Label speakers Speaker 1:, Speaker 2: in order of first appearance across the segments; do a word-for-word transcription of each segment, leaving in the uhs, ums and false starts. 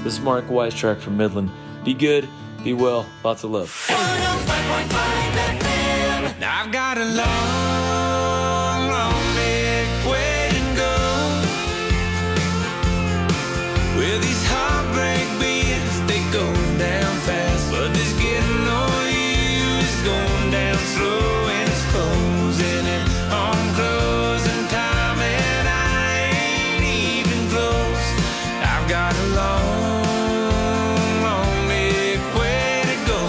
Speaker 1: This is Mark Weistrack from Midland. Be good, be well, lots of love.
Speaker 2: I've got a long, long leg way to go. With these heartbreak beats, they go down fast. But this getting over you is going down slow, and it's closing in on closing time, and I ain't even close. I've got a long, long leg way to go.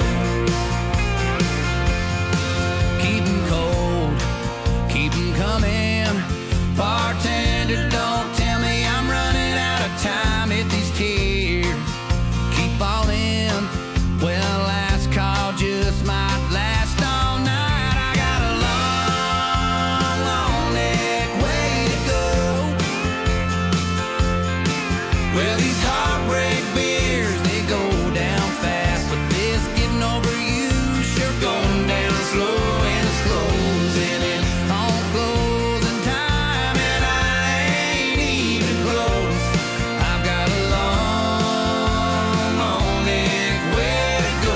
Speaker 2: Keep 'em cold, keep 'em coming. Bartender, don't tell me I'm running out of time. If these tears keep falling, well, last call just might last all night. I got a long, long neck way to go. Well, these heartbreak beers, they go down fast, but this getting over you sure going down slow, and it's closing in on closing time, and I ain't even close. I've got a long, long neck way to go.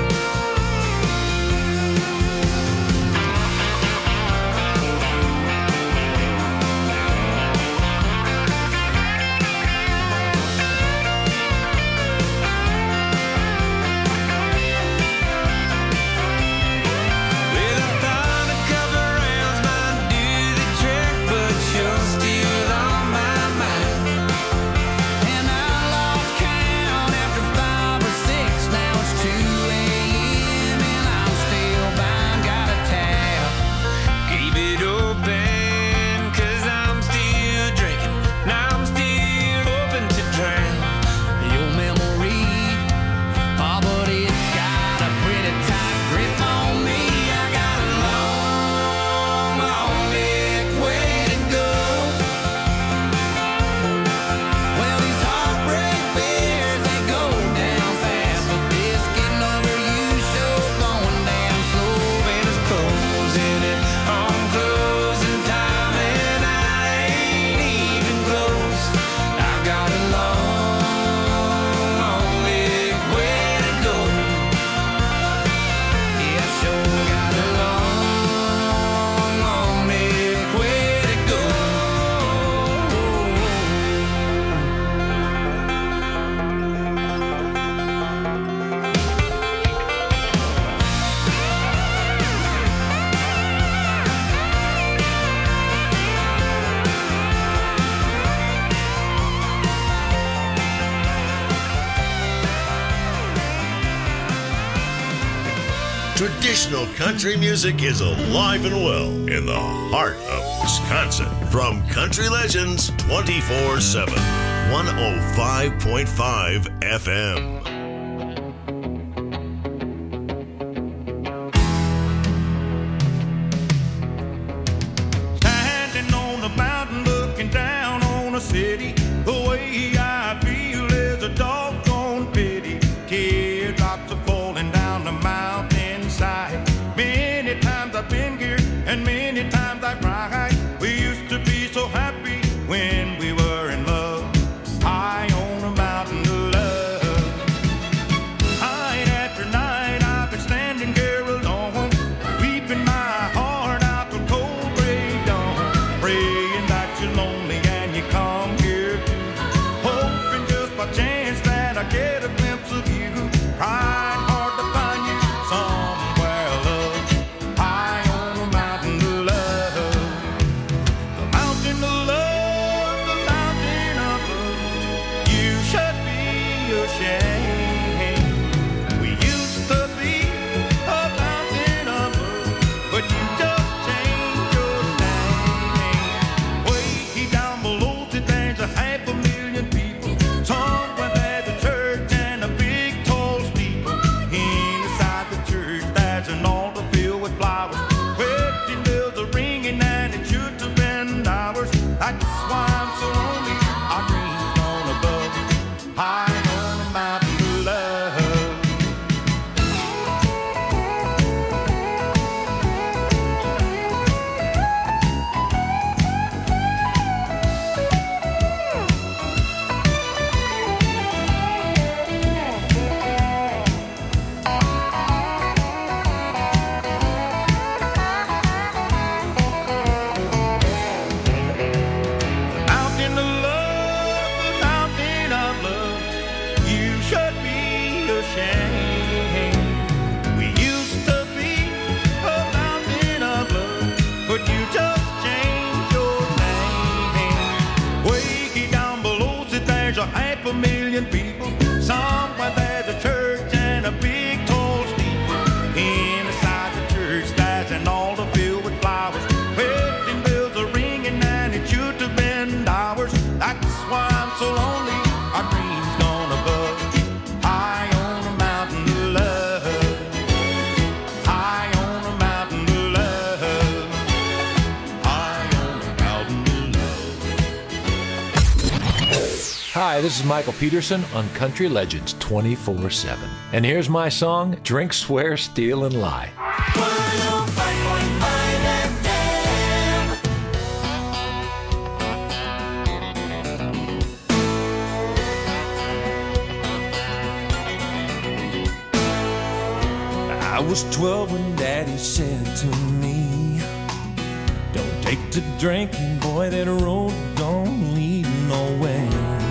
Speaker 2: Well, I thought a couple rounds might do the trick, but you're still on my mind. And I lost count after five or six. Now it's two a.m. and I'm still bound. Got a tab, keep it open, 'cause I'm still drinking. Now I'm still open to drown your memory. Oh, but it's got a pretty tight grip on me. I got a long, long neck way to go. Well, these heartbreak beers, they go down fast, but this getting over you sure going down slow, and it's closing in on closing time, and I ain't even close. I've got a long, long leg way to go. Yeah, I sure got a long, long leg way to go.
Speaker 3: Traditional country music is alive and well in the heart of Wisconsin. From country legends twenty-four seven. one oh five point five F M.
Speaker 2: Standing on the mountain looking down on a city, the way I feel is a doggone pity. Teardrops are falling down the mountainside. Many times I've been here and many times I've cried. We used to be so happy when we were in love, high on a mountain of love. Night after night I've been standing here alone, weeping my heart out to cold gray dawn, praying that you're lonely and you come here, hoping just by chance that I get a glimpse of you. Trying hard to find you somewhere, love, high on a mountain of love. The mountain of love, the mountain of love. You should be ashamed. We used to be a mountain of love, but you just changed your name. Way down below there's a half a million people. Somewhere there's a church and a big tall steeple. Inside the church there's an altar filled with flowers. Wedding bells are ringing and it should have been ours. That's why I'm so lonely. I dream on above, high on a mountain. there's a half a million people. Somewhere there's a church and a big tall steeple. Inside the church there's an altar filled with flowers. Wedding bells are ringing and it should have been ours. That's why I'm so lonely. Our dreams gone above. High on a mountain of love. High on a mountain of love. High on a mountain of love.
Speaker 4: Hi, this is Michael Peterson on Country Legends twenty-four seven. And here's my song, Drink, Swear, Steal, and Lie.
Speaker 5: I was twelve when Daddy said to me, don't take to drinking, boy, that road don't lead nowhere.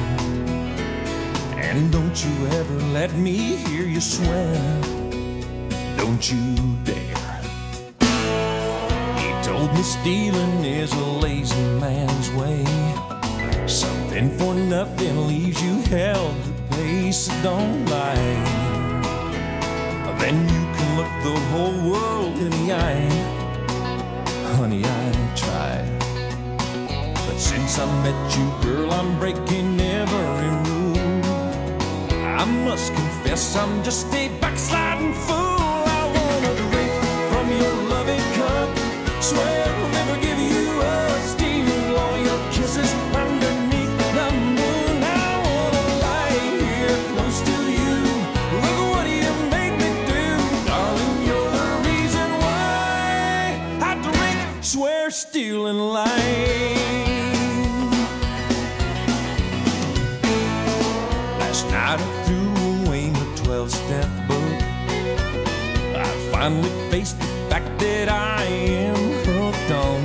Speaker 5: And don't you ever let me hear you swear, don't you dare. He told me stealing is a lazy man's way. Something for nothing leaves you hell to pay, so don't lie. Then you can look the whole world in the eye. Honey, I tried, but since I met you, girl, I'm breaking every rule. I must confess I'm just a backsliding fool. I wanna drink from your loving cup. Swear I'll never give you a steal. All your kisses underneath the moon. I wanna lie here close to you. Look what you made me do. Darling, you're the reason why I drink, swear, steal, and lie. Last night I threw away my twelve-step book. I finally faced the fact that I am hooked on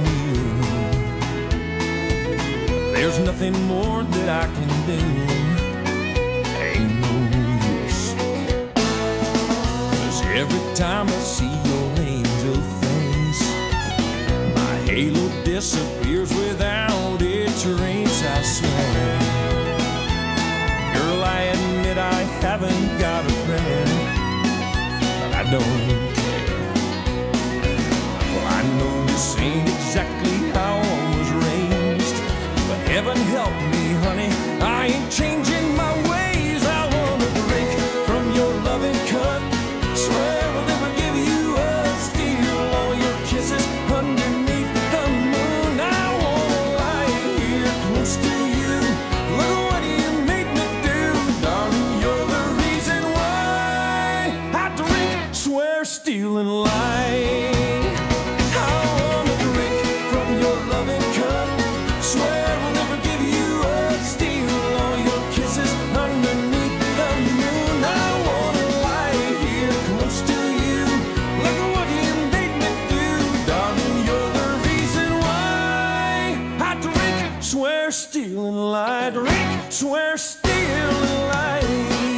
Speaker 5: you. There's nothing more that I can do. Ain't no use. 'Cause every time I see your angel face, my halo disappears without its trace, I swear. Girl, I admit I haven't got a friend, but I don't care. Well, I know this ain't exactly how I was raised, but heaven help me, honey, I ain't changing my ways. I wanna drink from your loving cup. Swear I'll never give you a steal. All your kisses underneath the moon. I wanna lie here close to you. Look what you made me do. Darling, you're the reason why I drink, swear, steal, and lie. I wanna drink from your loving cup. Swear I'll never give you a steal. All your kisses underneath the moon. I wanna lie here close to you. Look at what you made me do. Darling, you're the reason why I drink, swear, steal, and lie. Drink, swear, steal, and lie.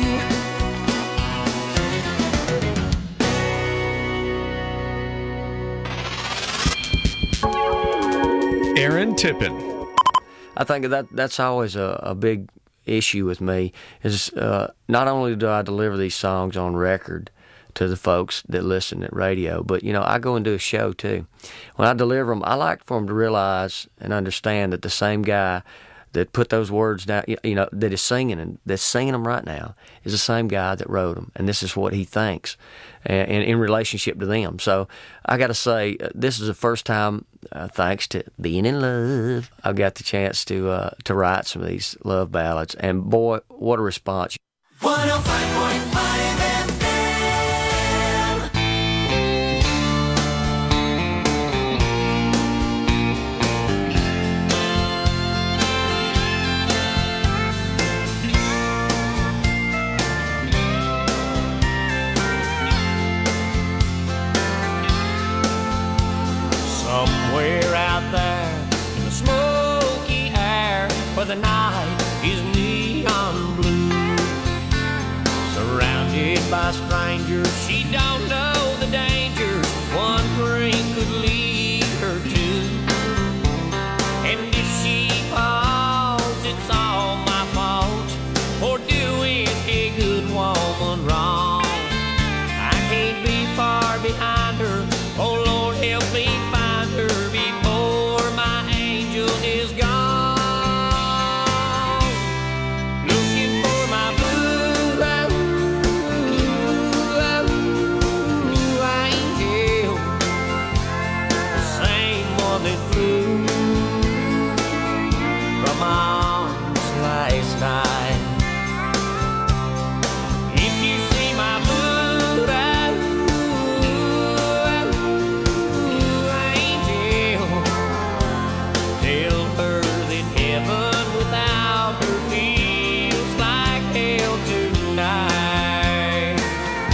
Speaker 4: Aaron Tippin.
Speaker 6: I think that that's always a, a big issue with me is uh, not only do I deliver these songs on record to the folks that listen at radio, but, you know, I go and do a show too. When I deliver them, I like for them to realize and understand that the same guy that put those words down, you know, that is singing and that's singing them right now is the same guy that wrote them, and this is what he thinks, and, and in relationship to them. So I got to say, uh, this is the first time, uh, thanks to being in love, I got the chance to uh, to write some of these love ballads, and boy, what a response!
Speaker 7: one oh five point five F M.
Speaker 5: Somewhere out there in the smoky air, where the night is neon blue, surrounded by strangers, she don't know the dangers one drink could lead her to. And if she falls, it's all my fault.
Speaker 8: night. If you see my mood, angel, tell her that heaven without her feels like hell tonight.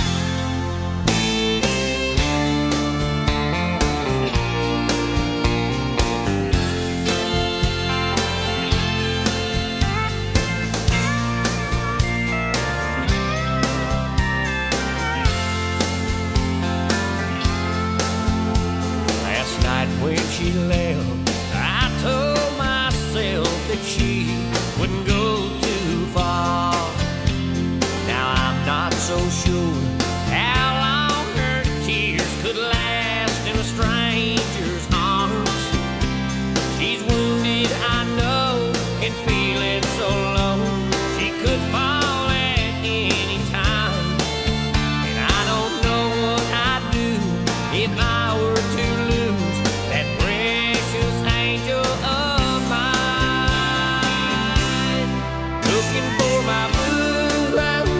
Speaker 8: Last night when she left, I told myself that she wouldn't go too far. Now I'm not so sure how long her tears could last in a stranger's arms. She's wounded, I know, and feeling so low. She could fall at any time, and I don't know what I'd do if I were to lose that precious angel of mine. Looking for my blue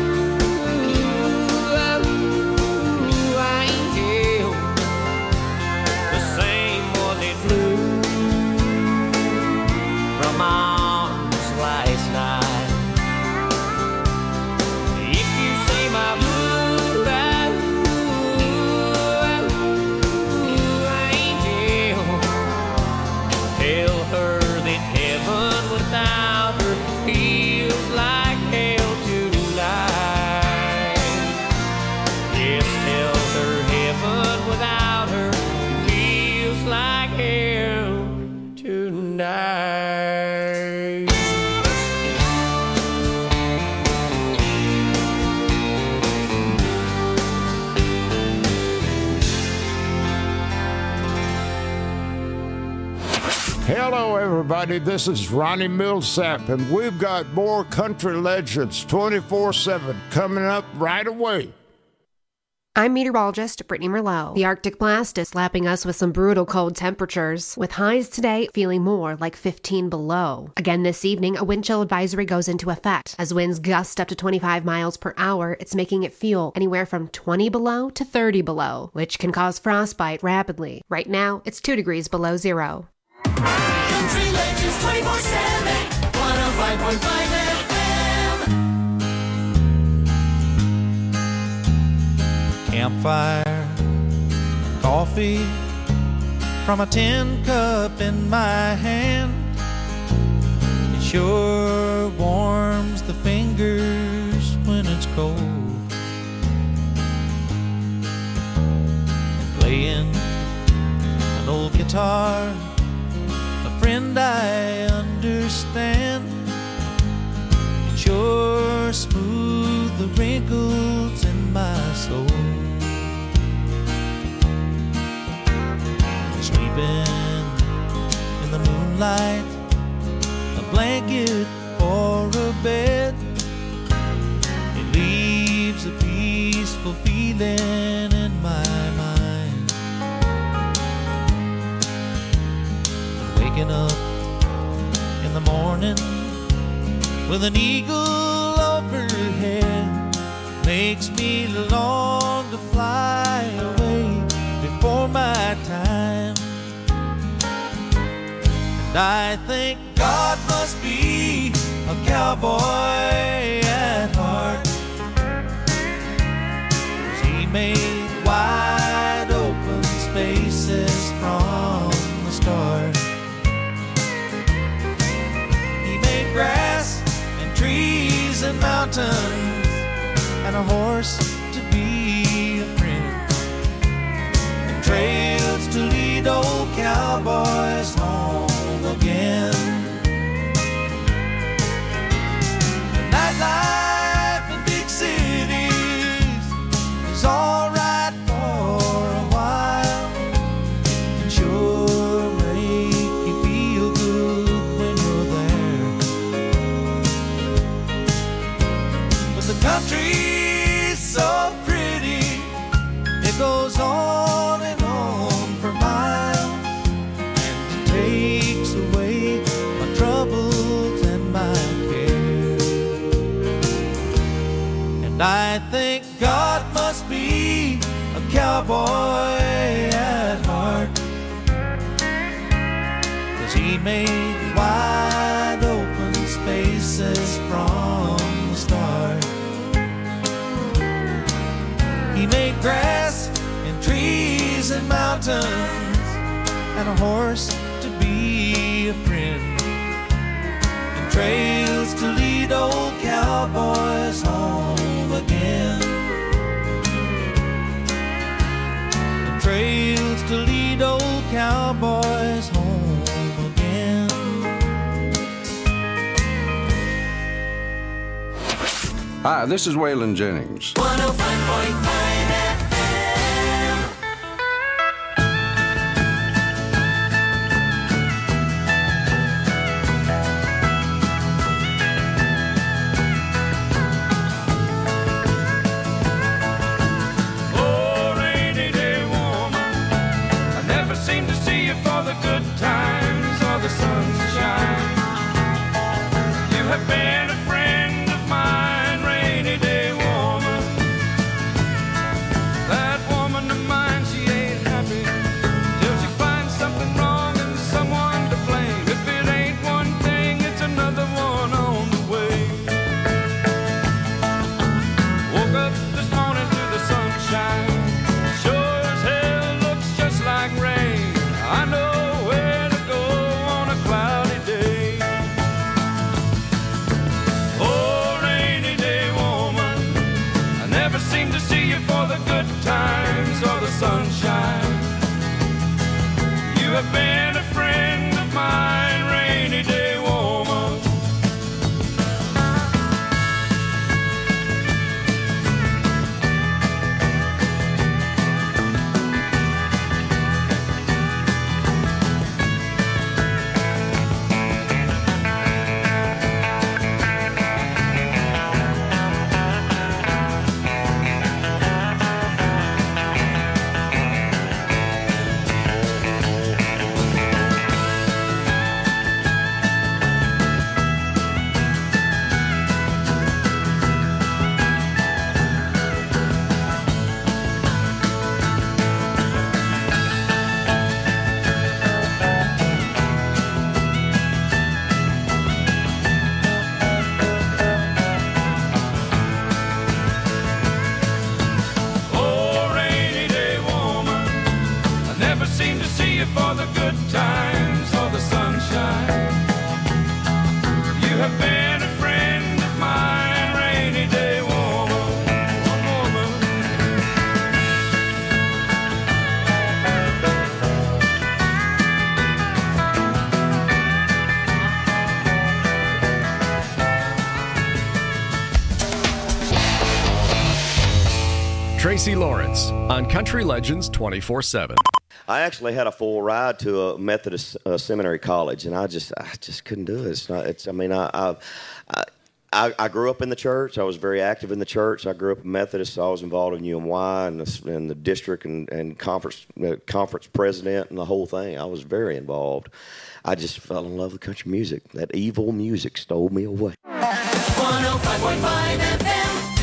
Speaker 8: angel, the same one that flew from my arms last night. If you see my blue angel, tell her that heaven without her feels like hell tonight. Yes, tell her heaven without her feels like hell tonight.
Speaker 9: Hello, everybody. This is Ronnie Millsap, and we've got more Country Legends twenty-four seven coming up right away.
Speaker 10: I'm meteorologist Brittany Merlot. The Arctic blast is slapping us with some brutal cold temperatures, with highs today feeling more like fifteen below. Again this evening, a wind chill advisory goes into effect. As winds gust up to twenty-five miles per hour, it's making it feel anywhere from twenty below to thirty below, which can cause frostbite rapidly. Right now, it's two degrees below zero.
Speaker 7: Country Legends twenty-four seven, one oh five point five F M.
Speaker 11: Campfire, coffee from a tin cup in my hand. It sure warms the fingers when it's cold. Playing an old guitar, a friend I understand. It sure smooth the wrinkles in my soul. Sleeping in the moonlight, a blanket for a bed. It leaves a peaceful feeling in my mind. Waking up in the morning with an eagle overhead makes me long to fly away before my time. And I think God must be a cowboy at heart, 'cause he made wide open spaces from the start. He made grass and trees and mountains and a horse to be a friend, and trails to lead old cowboys home again. The nightlife in big cities is all right for a while, and sure make you feel good when you're there. But the country's so pretty, it goes on and on for miles, and it takes away my troubles and my cares. I think God must be a cowboy at heart, 'cause he made wide open spaces from the start. He made grass and trees and mountains and a horse to be a friend, and trails to lead old cowboys home again, and trails to lead old cowboys home again.
Speaker 12: Hi, this is Waylon Jennings.
Speaker 7: one oh five point five F M.
Speaker 5: Oh, rainy day woman, I never seem to see you for the good times or the sunshine. You have been a friend of mine, rainy day woman. That woman of mine, she ain't happy till she finds something wrong and someone to blame. If it ain't one thing, it's another one on the way. Woke up this morning to the sunshine, sure as hell looks just like rain. I know where to go on a cloudy day. Oh, rainy day woman, I never seem to see you for the good times or the sunshine. You have been a friend of mine, rainy day woman. Oh, rainy day woman, I never seem to see you for the good times or the sunshine. You have been a friend of mine, rainy day woman. One woman.
Speaker 13: Tracy Lawrence on Country Legends twenty-four seven.
Speaker 14: I actually had a full ride to a Methodist uh, seminary college, and I just, I just couldn't do it. It's not. It's. I mean, I, I, I, I grew up in the church. I was very active in the church. I grew up a Methodist, so I was involved in U M Y and the, and the district and, and conference, uh, conference president and the whole thing. I was very involved. I just fell in love with country music. That evil music stole me away.
Speaker 7: one oh five point five F M.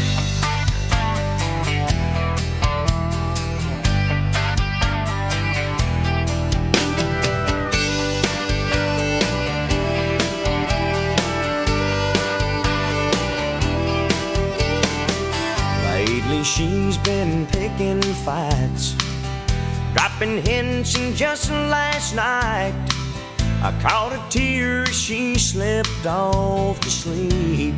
Speaker 8: Lately she's been picking fights, dropping hints, and just last night I caught a tear as she slipped off to sleep.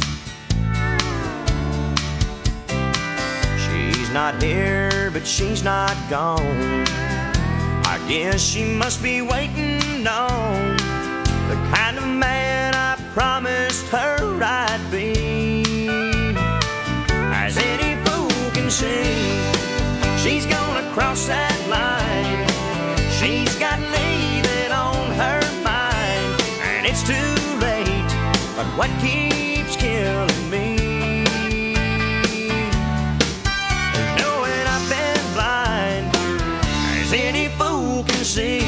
Speaker 8: She's not here, but she's not gone. I guess she must be waiting on the kind of man I promised her I'd be. As any fool can see, she's gonna cross that line. She's got leaving on her mind, and it's too late. But what keeps killing me is knowing I've been blind, as any fool can see.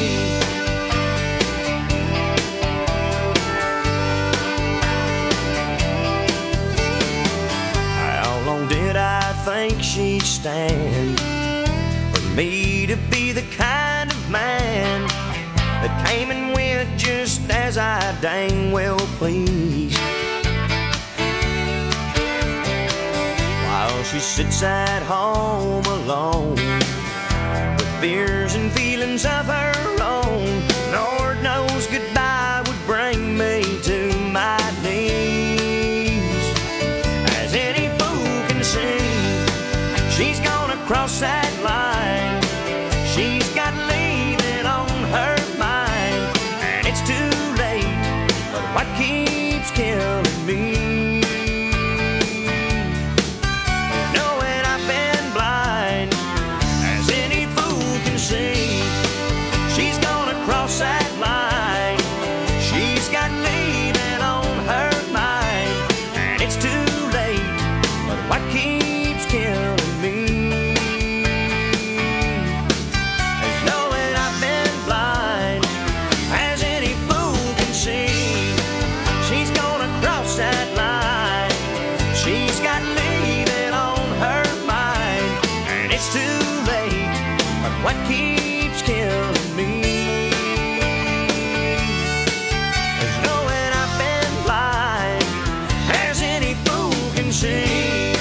Speaker 8: How long did I think she'd stand for me to be the kind of man that came and went just as I dang well pleased? While she sits at home alone with fears and feelings of her own, Lord knows goodbye would bring me to my knees. As any fool can see, she's gonna cross that line. She's got leaving on her mind, and it's too late, but what keeps killing me? Knowing I've been blind, as any fool can see, she's gonna cross that line. She's got leaving on her mind, and it's too late, but what keeps killing me? Is knowing I've been blind, as any fool can see, she's gonna cross that line. She's got leaving on her mind, and it's too late, but what keeps killing me? Is knowing I've been blind, as any fool can see.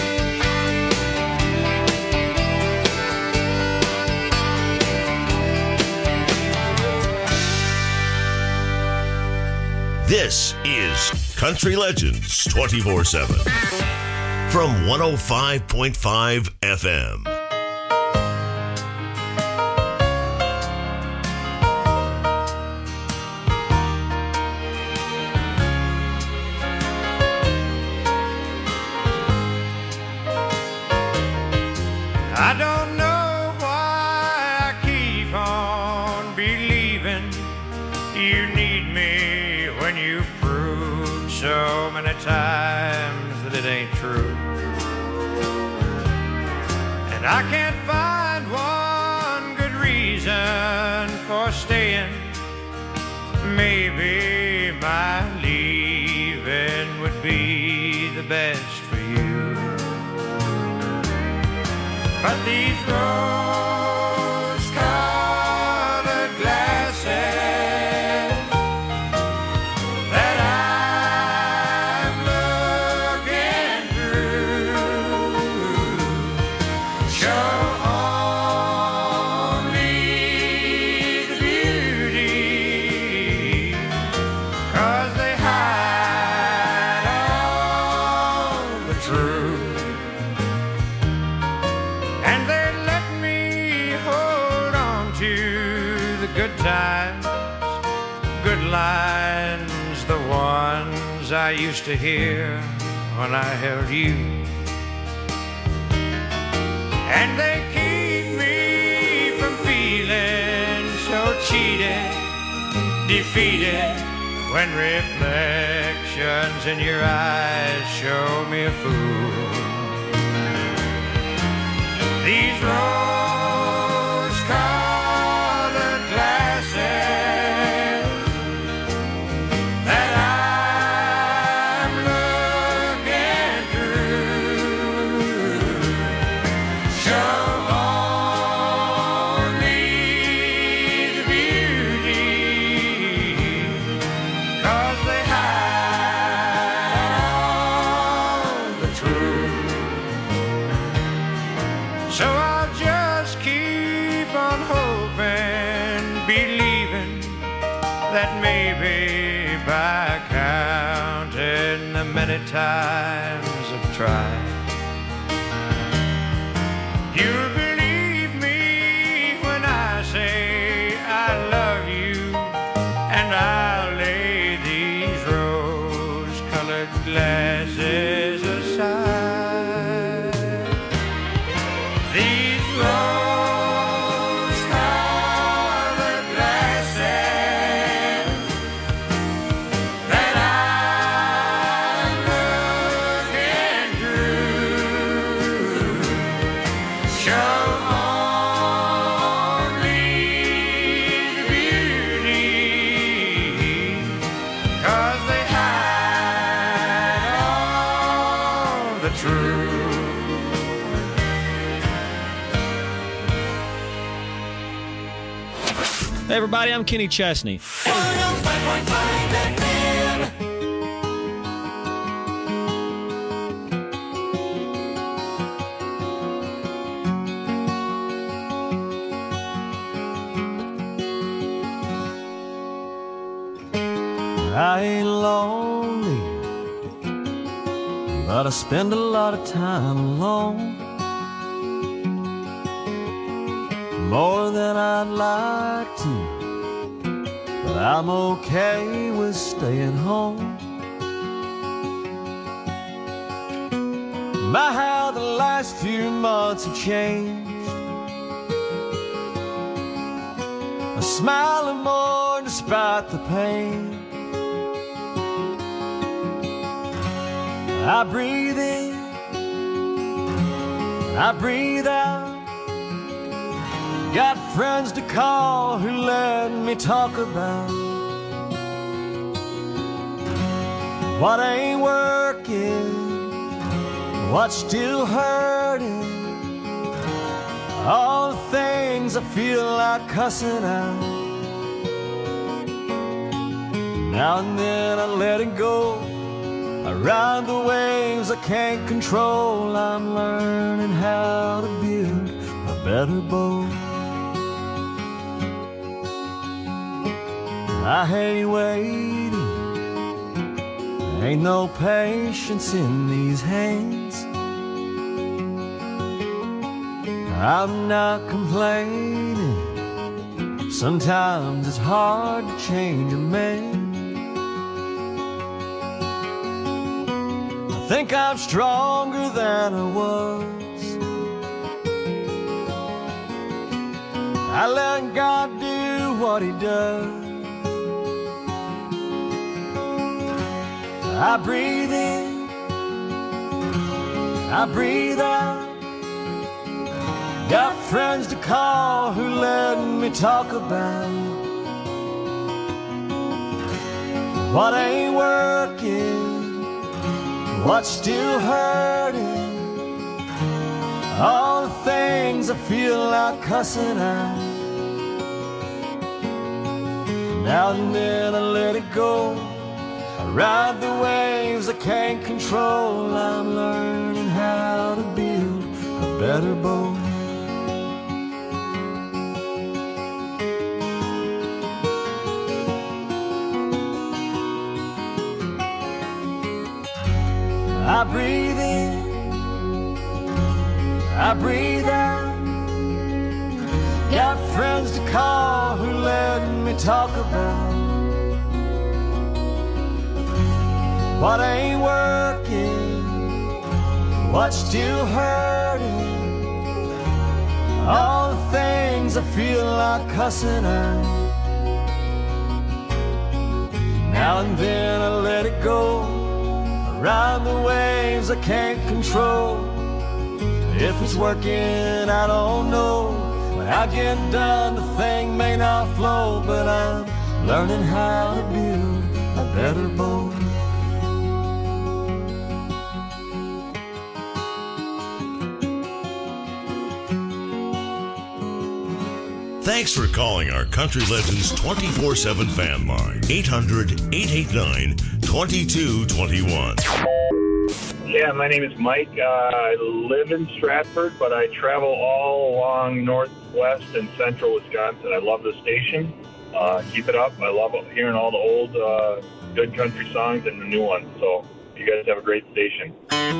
Speaker 3: This is Country Legends twenty-four seven from one oh five point five F M.
Speaker 11: I don't know why I keep on believing you need me when you've proved so many times that it ain't true. And I can't find one good reason for staying. Maybe my leaving would be the best for you. But these rose-colored glasses that I'm looking through show only the beauty, 'cause they hide all the truth. And they let me hold on to the good times, good lines, the ones I used to hear when I held you. And they keep me from feeling so cheated, defeated, when reflections in your eyes show me a fool. These rose-colored glasses that I'm looking through show only the beauty, 'cause they hide all the truth. So I'll just keep on hoping, believing that maybe by counting the many times I've tried, you'll believe me when I say I love you, and I'll lay these rose-colored glasses aside. These rose-colored glasses that I'm looking through show only the beauty, 'cause they hide all the truth.
Speaker 15: Hey, everybody, I'm Kenny Chesney.
Speaker 7: one oh five point five F M.
Speaker 11: I ain't lonely, but I spend a lot of time alone. More than I'd like to, but I'm okay with staying home. My, how the last few months have changed. I'm smiling more despite the pain. I breathe in, I breathe out. Got friends to call who let me talk about what ain't working, what's still hurting, all the things I feel like cussing out. Now and then I let it go. I ride the waves I can't control. I'm learning how to build a better boat. I hate waiting. Ain't no patience in these hands. I'm not complaining. Sometimes it's hard to change a man. I think I'm stronger than I was. I let God do what He does. I breathe in, I breathe out. Got friends to call who let me talk about what ain't working, what's still hurting, all the things I feel like cussing out. Now and then I let it go. I ride the waves I can't control. I'm learning how to build a better boat. I breathe in, I breathe out. Got friends to call who let me talk about what ain't working, what's still hurting, all the things I feel like cussing out. Now and then I let it go. I ride the waves I can't control. If it's working, I don't know. When I get done, the thing may not flow, but I'm learning how to build a better boat.
Speaker 3: Thanks for calling our Country Legends twenty-four seven fan line. eight hundred, eight eight nine, two two two one.
Speaker 16: Yeah, my name is Mike. Uh, I live in Stratford, but I travel all along northwest and central Wisconsin. I love the station. Uh, keep it up. I love hearing all the old uh, good country songs and the new ones. So you guys have a great station.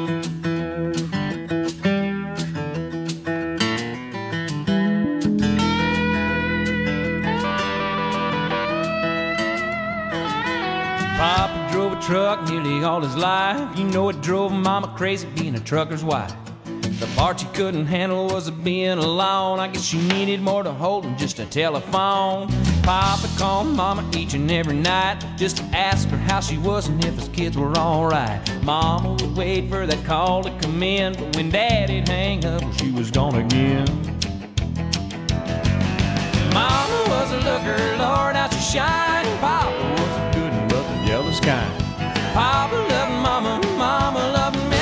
Speaker 8: Papa drove a truck nearly all his life. You know it drove Mama crazy being a trucker's wife. The part she couldn't handle was being alone. I guess she needed more to hold than just a telephone. Papa called Mama each and every night just to ask her how she was and if his kids were alright. Mama would wait for that call to come in, but when Daddy'd hang up, well, she was gone again. Mama was a looker, Lord, how she shined. Papa was a good and but the jealous kind. Papa loved Mama, Mama loved me.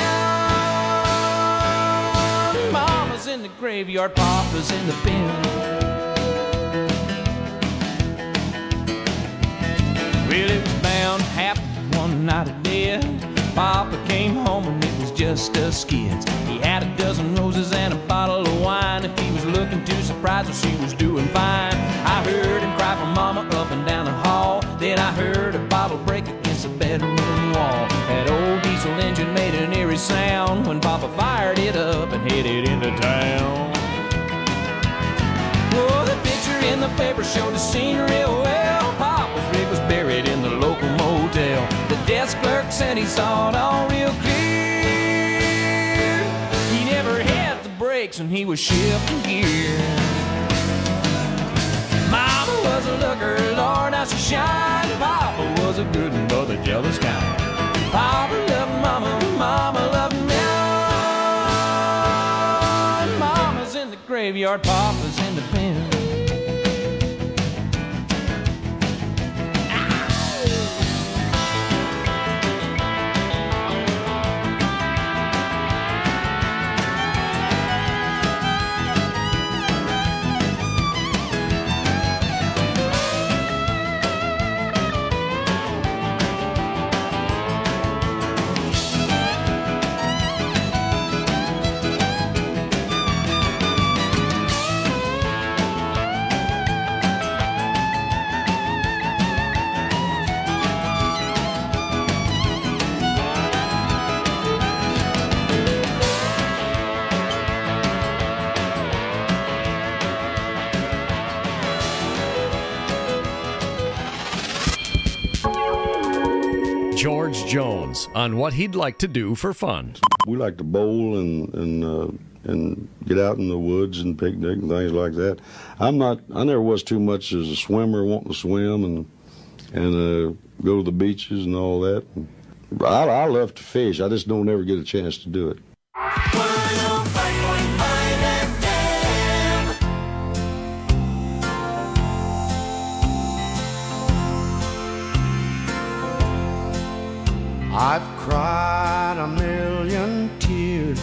Speaker 8: Mama's in the graveyard, Papa's in the bin.
Speaker 11: Papa came home and it was just us kids. He had a dozen roses and a bottle of wine. If he was looking to surprise her, she was doing fine. I heard him cry for Mama up and down the hall. Then I heard a bottle break against the bedroom wall. That old diesel engine made an eerie sound when Papa fired it up and headed into town. Oh, the picture in the paper showed the scene real well. Papa's rig was buried in the local motel. The desk clerk said he saw it all real clear. He never had the brakes and he was shifting gear. Mama was a looker, Lord, how she shined. Papa was a good one, but the jealous kind. Papa loved Mama, Mama loved me. Mama's in the graveyard, Papa's in the pen.
Speaker 13: George Jones on what he'd like to do for fun.
Speaker 15: We like to bowl and and uh, and get out in the woods and picnic and things like that. I'm not. I never was too much as a swimmer, wanting to swim and and uh, go to the beaches and all that. I, I love to fish. I just don't ever get a chance to do it.
Speaker 17: I've cried a million tears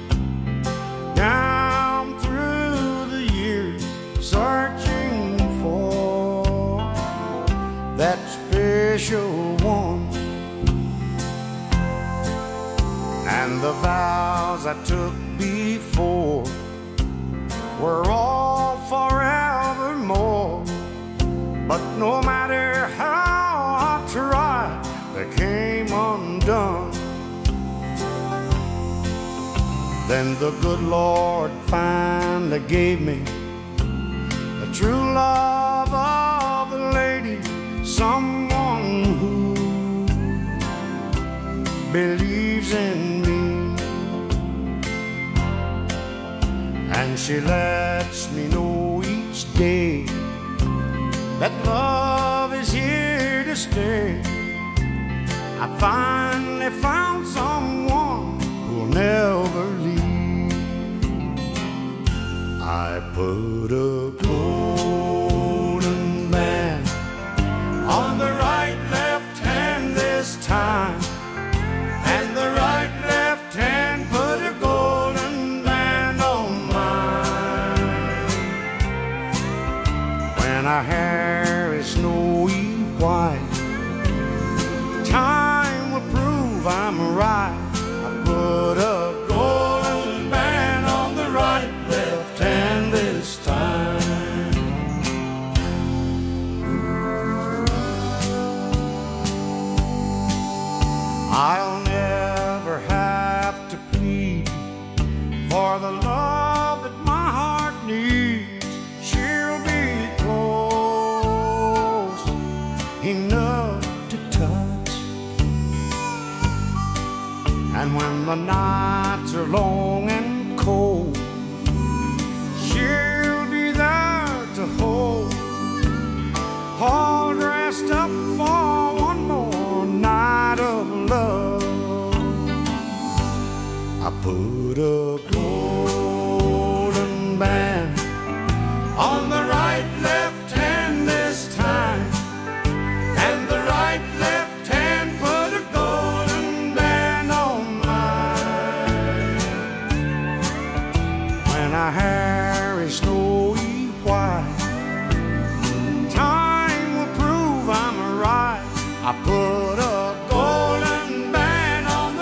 Speaker 17: down through the years, searching for that special one. And the vows I took before were all forevermore. But no matter how I tried, they came undone. Then the good Lord finally gave me the true love of the lady, someone who believes in me. And she lets me know each day that love is here to stay. I finally found someone who'll never leave. I put a golden band on the right left hand this time, and the right left hand put a golden band on mine. When our hair is snowy white, time will prove I'm right. I put a golden band on the right left hand this time. I'll never have to plead for the love that my heart needs. She'll be close enough to touch. And when the nights are long and cold, she'll be there to hold, all dressed up for one more night of love. I put a golden band on the right left hand this time, and the right left hand put a golden band on mine. When our hair is snowy white, time will prove I'm right. I put a golden band on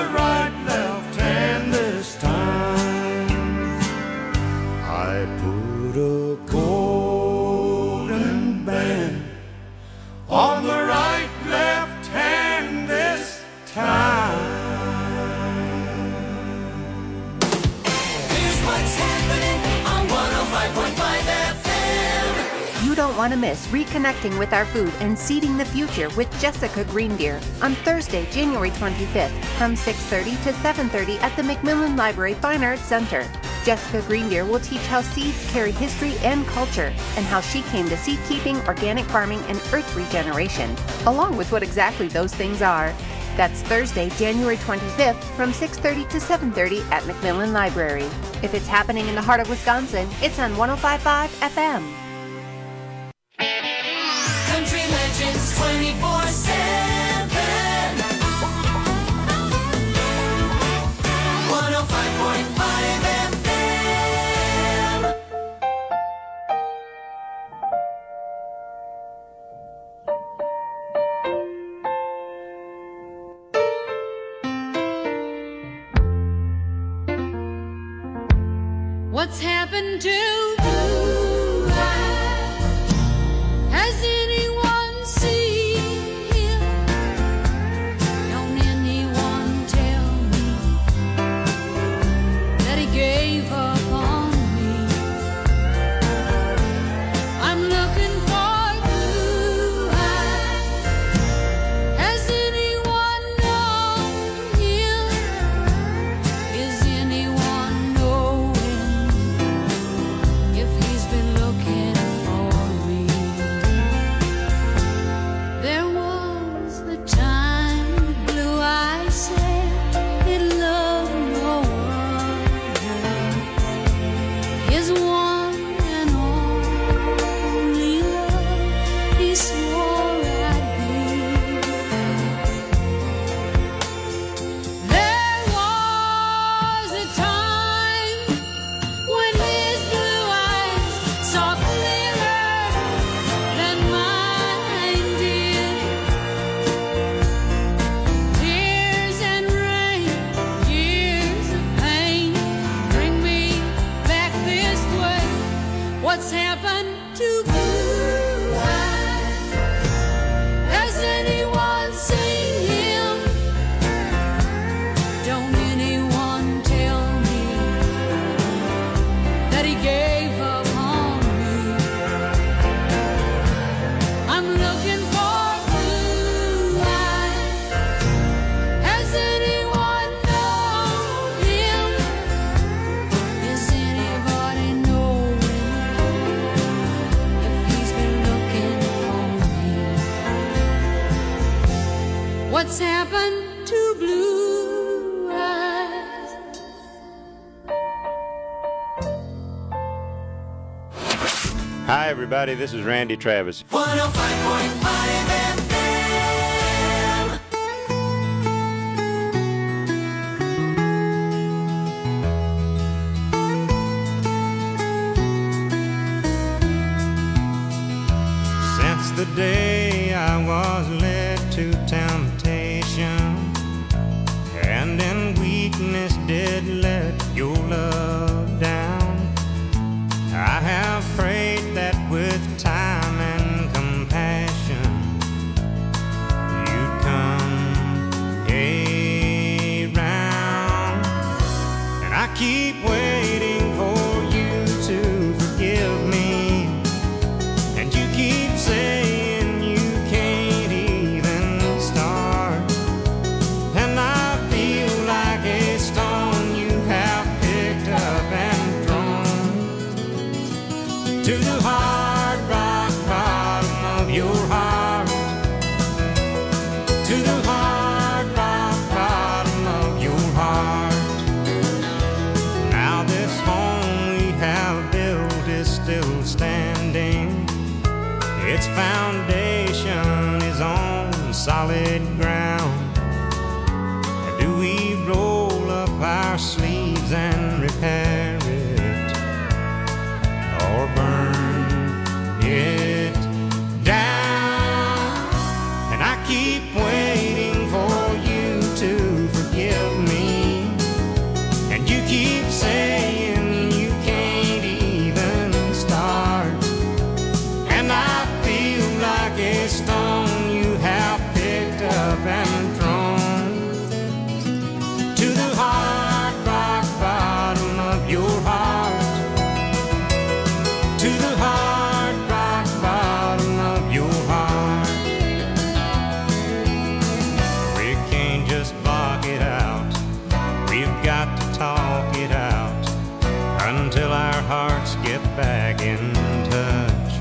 Speaker 18: want to miss reconnecting with our food and seeding the future with Jessica Greendeer on Thursday, January twenty-fifth from six thirty to seven thirty at the Macmillan Library Fine Arts Center. Jessica Greendeer will teach how seeds carry history and culture and how she came to seed keeping, organic farming, and earth regeneration, along with what exactly those things are. That's Thursday, January twenty-fifth from six thirty to seven thirty at Macmillan Library. If it's happening in the heart of Wisconsin, it's on one oh five point five F M.
Speaker 7: Country Legends twenty-four seven. one oh five point five F M.
Speaker 19: What's happened to Blue Eyes? Has anyone seen him? Don't anyone tell me that he gave up on me? I'm looking for Blue Eyes. Has anyone known him? Is anyone knowing if he's been looking for me? There was the time Blue Eyes said he'd love no other. His one and only love, he swore I'd be. There was a time when his blue eyes saw clearer than mine did. Tears and rain, years of pain, bring me back this way. What's happened to Blue Eyes? Has anyone seen him? Don't anyone tell me that he gave up on me? I'm looking for Blue Eyes. Has anyone known him? Is anybody knowing if he's been looking for me? What's happened to Blue Eyes?
Speaker 20: Hi, everybody. This is Randy Travis.
Speaker 7: one oh five point five F M.
Speaker 11: Since the day I was led to temptation, and in weakness did let your love down, I have prayed that with time and compassion you'd come around. And I keep waiting for you to forgive me, and you keep saying you can't even start. And I feel like a stone you have picked up and thrown to the hard rock bottom of your heart, to the hard rock bottom of your heart. Now this home we have built is still standing. Its foundation is on solid ground. Do we roll up our sleeves and repair it, or burn it down? And I keep waiting for you to forgive me, and you keep saying you can't even start. And I feel like a stone you have picked up and thrown to the hard rock bottom of your talk it out until our hearts get back in touch.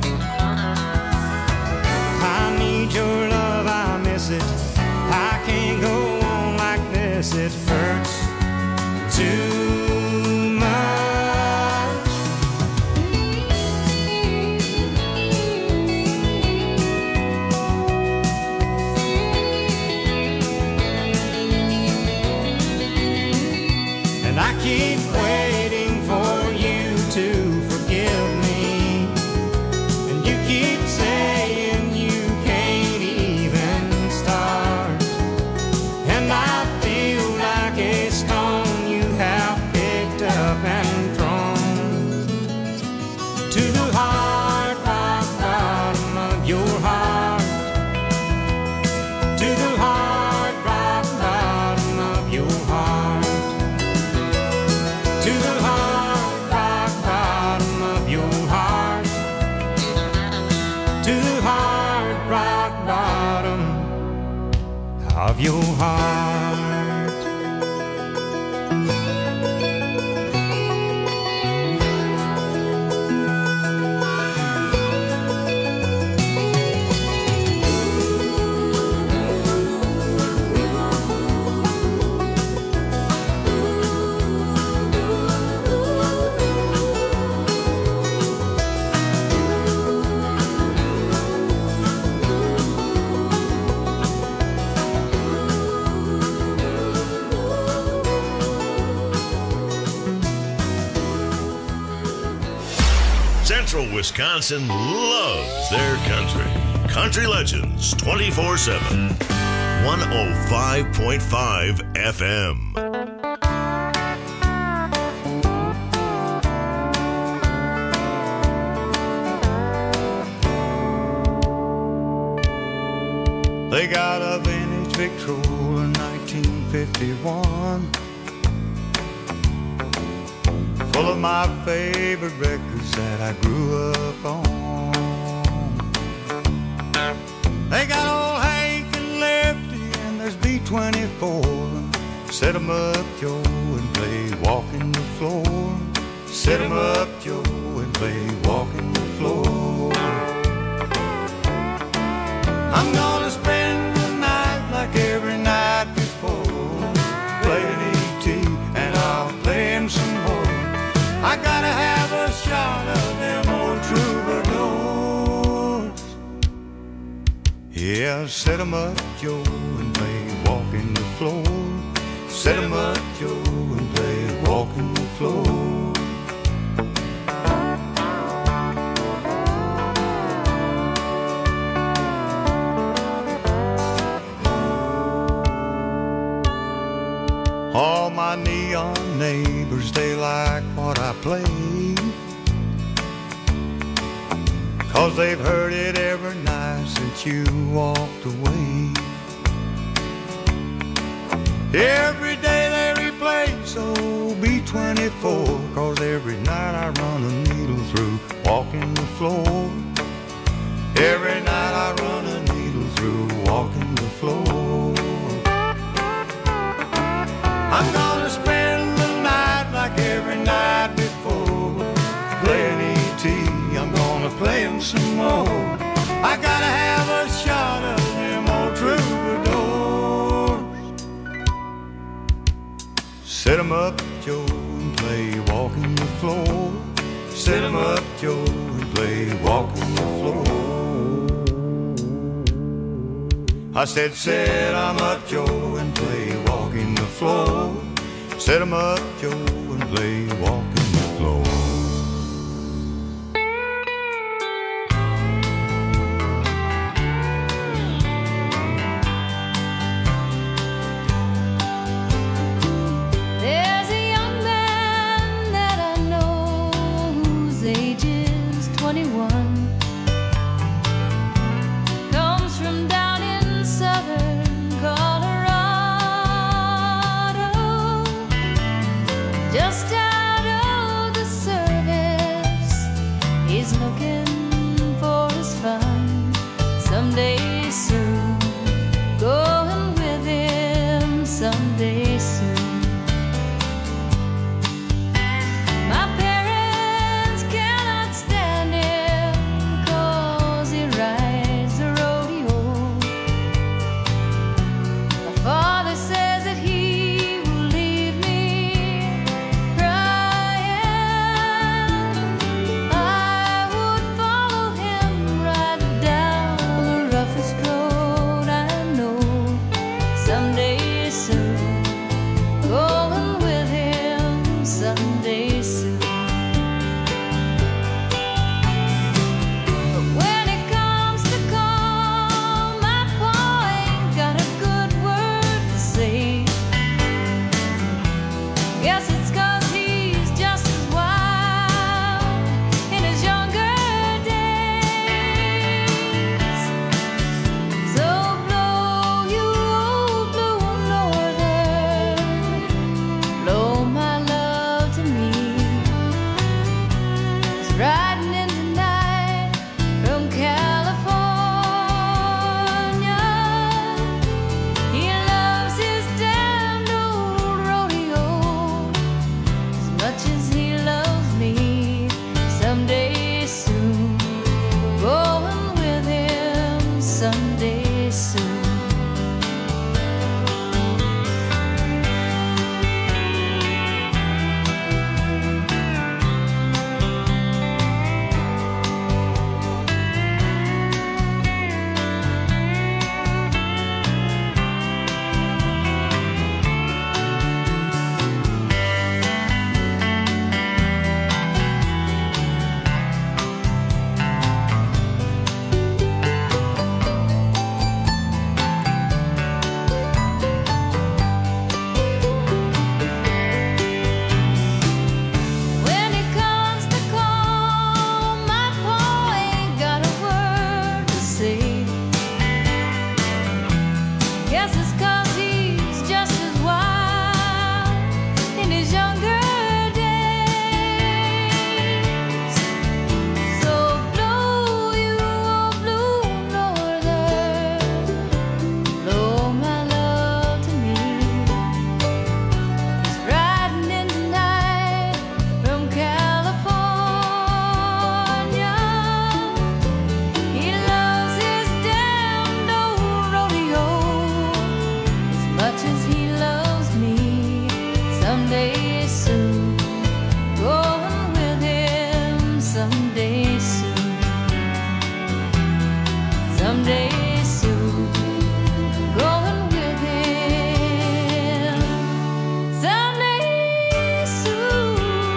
Speaker 11: I need your love, I miss it. I can't go on like this, it hurts too much. And I keep waiting for you to forgive me, and you keep saying you can't even start, and I feel like a stone you have picked up and thrown to the hard rock bottom of your heart, to the hard rock bottom of your heart, to the hard rock bottom of your heart, to the hard rock bottom of your heart.
Speaker 3: Central Wisconsin loves their country. Country Legends twenty-four seven. one oh five point five F M.
Speaker 11: They got a vintage Victrola nineteen fifty-one, full of my favorite records that I grew up on. They got old Hank and Lefty, and there's B twenty-four. Set 'em up, Joe, and play Walking the Floor. Set 'em up, Joe, and play Walking the Floor. I'm gonna spend the night like every night before, playing E T, and I'll play him some more. I gotta have a shot of them old troubadours. Yeah, set 'em up, Joe, and play Walking the Floor. Set 'em up, Joe, and play Walking the Floor. All my neon neighbors, they like what I play, 'cause they've heard it every night since you walked away. Every day they replay, so B twenty-four, 'cause every night I run a needle through Walking the Floor. Every night I run a needle through Walking the Floor. I'm gonna spend the night like every night before, playing E T, I'm gonna play him some more. I gotta have a shot of them old troubadours. Set 'em up, Joe, and play Walking the Floor. Set 'em up, Joe, and play Walking the Floor. I said, set 'em up, Joe, and play Walking the Floor. Set 'em up, Joe, and play Walking the Floor.
Speaker 19: There's a young man that I know whose age is twenty-one. Comes from down in southern Colorado, just out of the service. He's looking for his fun someday soon. Going with him someday soon. Yes, it's 'cause he's just as wild in his younger days. So blow, you old blue northern, blow my love to me. It's riding in the night from California. He loves his damned old rodeo as much as he loves me. Someday soon, going with him someday soon. When it comes to call, my Paul ain't got a word to say. Guess it's 'cause he's just as wild in his younger days. So blow, you old blue northern, blow my love to me. It's riding in the night from California. He loves his damned old rodeo as much as he loves me. Someday soon, going with him someday soon. Someday soon, going with him someday soon.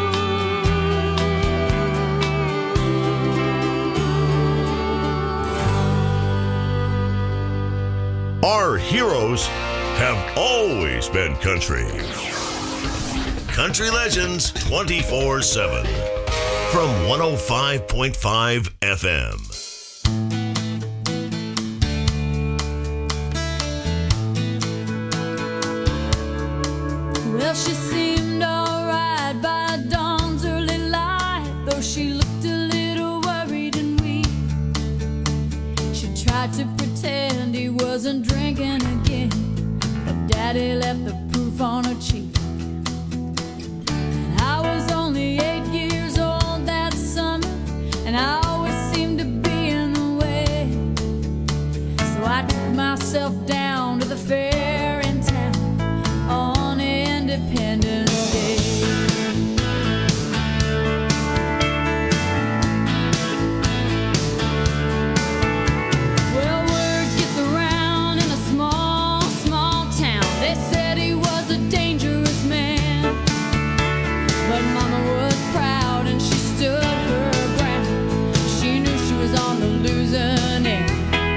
Speaker 3: Our heroes have always been country. Country Legends twenty-four seven from one oh five point five F M.
Speaker 19: Well, she seemed alright by dawn's early light, though she looked a little worried and weak. She tried to pretend he wasn't drinking again, but Daddy left the proof on her cheek. And I was only eight years old that summer, and I always seemed to be in the way. So I took myself down to the fair in town on Independence Day. Well, word gets around in a small, small town. They said he was a dangerous man, but Mama was proud and she stood her ground. She knew she was on the losing end.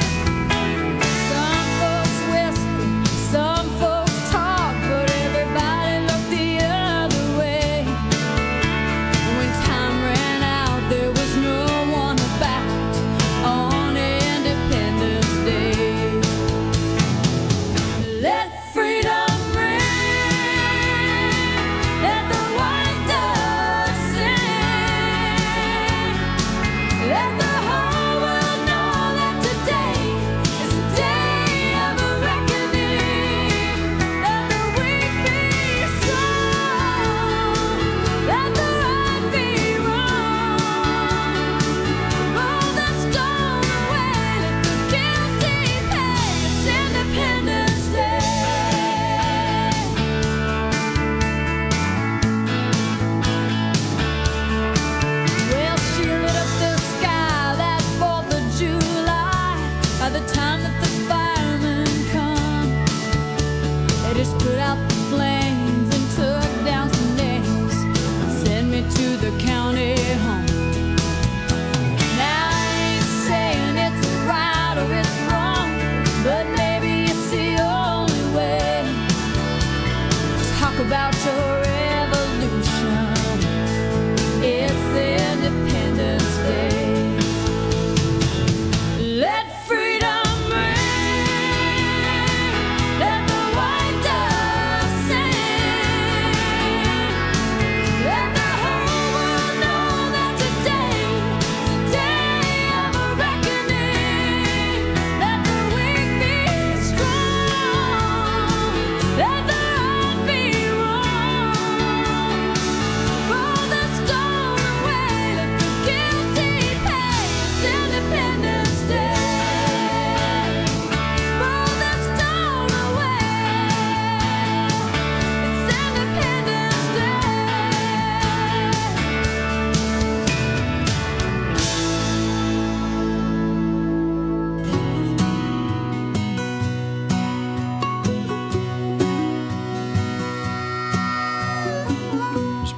Speaker 19: Some folks whisper, some folks talk, but everybody looked the other way. When time ran out, there was no one about on Independence Day. Let freedom ring, let the white dove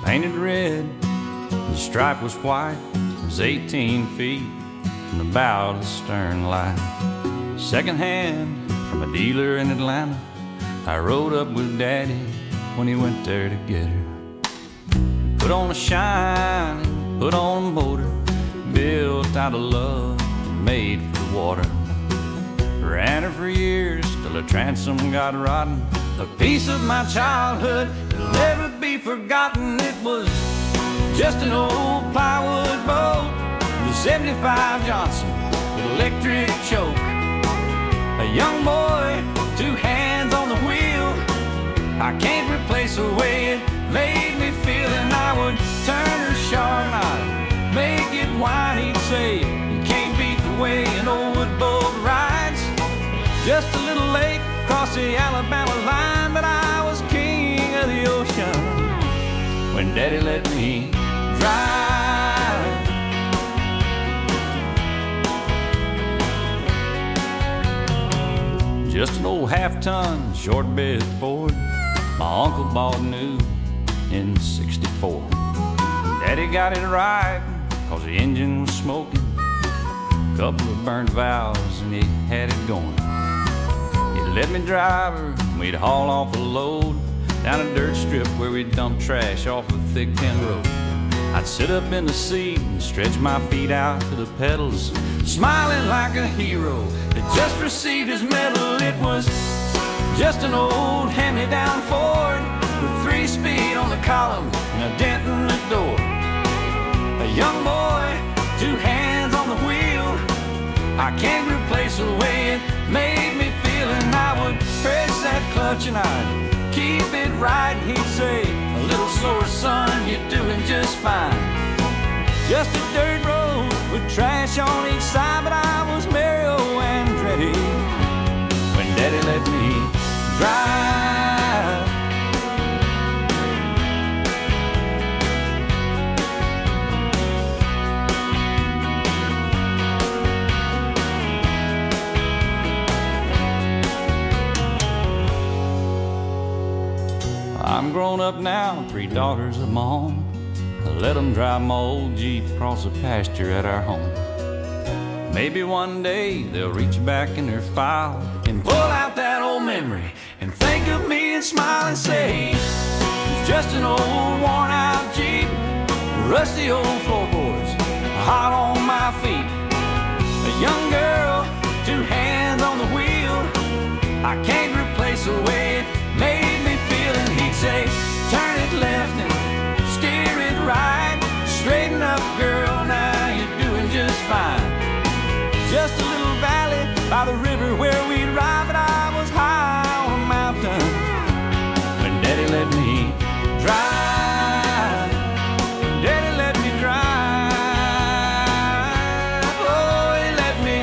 Speaker 11: painted red. The stripe was white. It was eighteen feet from the bow to the stern line. Second hand from a dealer in Atlanta. I rode up with Daddy when he went there to get her. Put on a shine, put on a motor, built out of love, made for the water. Ran her for years till the transom got rotten. A piece of my childhood that'll never be forgotten. It was just an old plywood boat, the seventy-five Johnson with electric choke. A young boy, two hands on the wheel. I can't replace the way it made me feel. And I would turn her sharp knot, make it whine. He'd say, you can't beat the way an old wood boat rides. Just a little late across the Alabama line, but I was king of the ocean when Daddy let me drive. Just an old half-ton short bed Ford my uncle bought new in sixty-four. Daddy got it right cause the engine was smoking, couple of burnt valves and he had it going. He let me drive her and we'd haul off a load down a dirt strip where we'd dump trash off a thick tin road. I'd sit up in the seat and stretch my feet out to the pedals, smiling like a hero that just received his medal. It was just an old hand-me-down Ford with three speed on the column and a dent in the door. A young boy, two hands on the wheel. I can't replace the way it made me feel. And I would press that clutch and I'd keep it right. And he'd say, a little slower, son, you're doing just fine. Just a dirt road with trash on each side, but I was Mario Andretti when Daddy let me drive. I'm grown up now, three daughters of my own. I let them drive my old Jeep across the pasture at our home. Maybe one day they'll reach back in their file and pull out that old memory and think of me and smile and say, it's just an old worn out Jeep, rusty old floorboards, hot on my feet. A young girl, two hands on the wheel. I can't replace the way it made me feel. And he'd say, turn it left and steer it right. Straighten up, girl, now you're doing just fine. Just a little valley by the river where we'd ride, but I was high on a mountain when Daddy let me drive. Daddy let me drive. Oh, he let me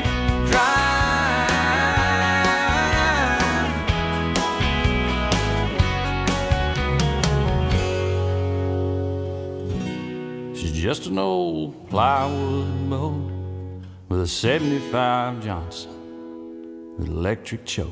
Speaker 11: drive. She's just an old plywood boat with a seventy-five Johnson with electric choke.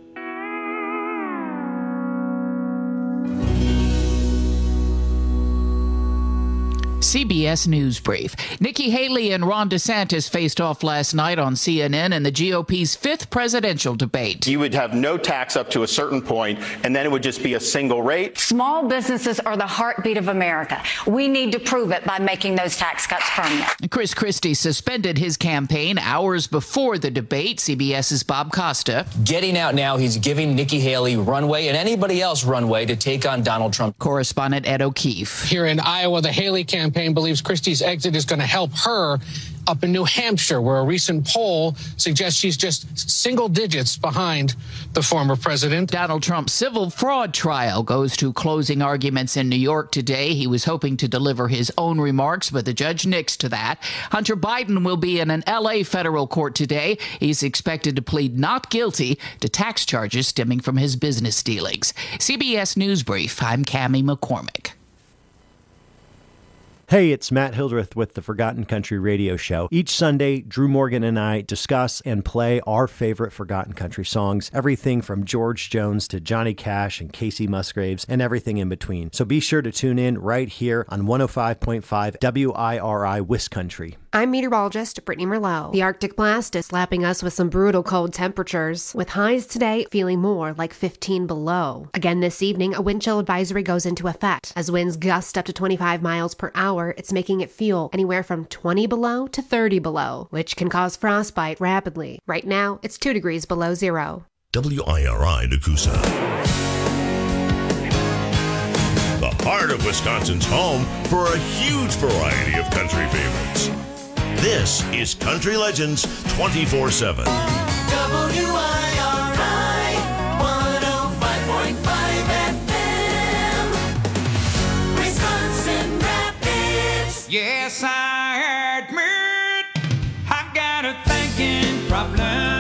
Speaker 21: C B S News Brief. Nikki Haley and Ron DeSantis faced off last night on C N N in the G O P's fifth presidential debate.
Speaker 22: You would have no tax up to a certain point, and then it would just be a single rate.
Speaker 23: Small businesses are the heartbeat of America. We need to prove it by making those tax cuts permanent.
Speaker 21: Chris Christie suspended his campaign hours before the debate. CBS's Bob Costa.
Speaker 24: Getting out now, he's giving Nikki Haley runway and anybody else runway to take on Donald Trump.
Speaker 21: Correspondent Ed O'Keefe.
Speaker 25: Here in Iowa, the Haley campaign believes Christie's exit is going to help her up in New Hampshire, where a recent poll suggests she's just single digits behind the former president.
Speaker 21: Donald Trump's civil fraud trial goes to closing arguments in New York today. He was hoping to deliver his own remarks, but the judge nixed to that. Hunter Biden will be in an L A federal court today. He's expected to plead not guilty to tax charges stemming from his business dealings. C B S News Brief, I'm Cammie McCormick.
Speaker 1: Hey, it's Matt Hildreth with the Forgotten Country Radio Show. Each Sunday, Drew Morgan and I discuss and play our favorite Forgotten Country songs, everything from George Jones to Johnny Cash and Casey Musgraves and everything in between. So be sure to tune in right here on one oh five point five W I R I Wiscountry.
Speaker 10: I'm meteorologist Brittany Merlot. The Arctic blast is slapping us with some brutal cold temperatures, with highs today feeling more like fifteen below. Again this evening, a wind chill advisory goes into effect. As winds gust up to twenty-five miles per hour, it's making it feel anywhere from twenty below to thirty below, which can cause frostbite rapidly. Right now, it's two degrees below zero.
Speaker 3: W I R I Nakusa. The heart of Wisconsin's home for a huge variety of country favorites. This is Country Legends twenty-four seven.
Speaker 7: W I R I one oh five point five F M. Wisconsin Rapids.
Speaker 11: Yes, I admit I've got a thinking problem.